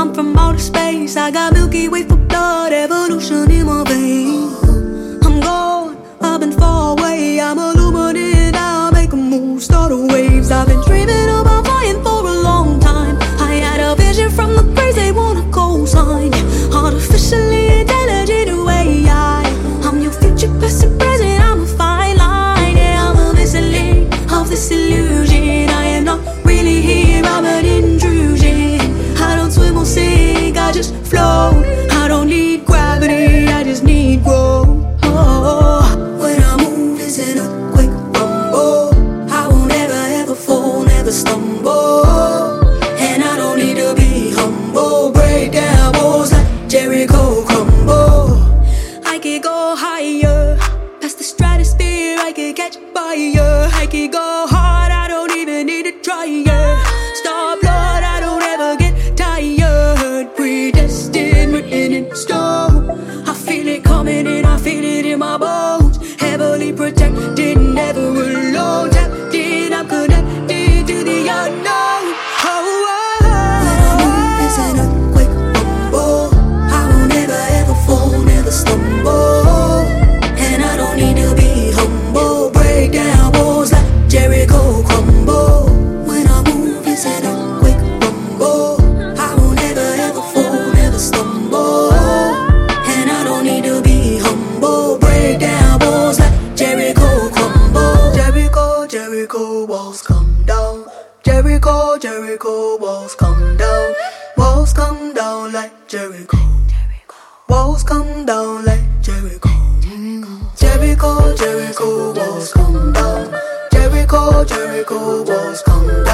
I'm from outer space, I got Milky Way for blood, evolution in my veins. I'm gone, I've been far away, I'm illuminated, I'll make a move, start the waves. I've been dreaming about flying for a long time. I had a vision from the grace, they want a cosign. Artificially intelligent way, I'm your future, past and present, I'm a fine line. Yeah, I'm a missile of this illusion. I am not really here, I'm an intrusion. I don't swim or sink, I just float. I don't need gravity, I just need growth. When I move, it's an earthquake rumble. I won't ever, ever fall, never stumble. And I don't need to be humble. Break down walls like Jericho crumble. I could go higher, past the stratosphere, I could catch fire. I could go hard, I don't even need to try. Star blood, I don't ever get tired. Predestined, written in stone. I feel it coming in, I feel it in my bones. Heavily protected, never alone. Tapped in, I'm connected to the unknown. When I move, it's an earthquake rumble. I won't ever, ever fall, never stumble. And I don't need to be humble. Break down walls like Jericho crumble. When I move, it's an earthquake rumble. I won't ever, ever fall, never stumble. And I don't need to be humble. Break down walls like Jericho crumble. Jericho, Jericho walls come down. Jericho, Jericho walls come down. Walls come down like Jericho. Walls come down like Jericho. Jericho, Jericho walls come down. Jericho, Jericho walls come down.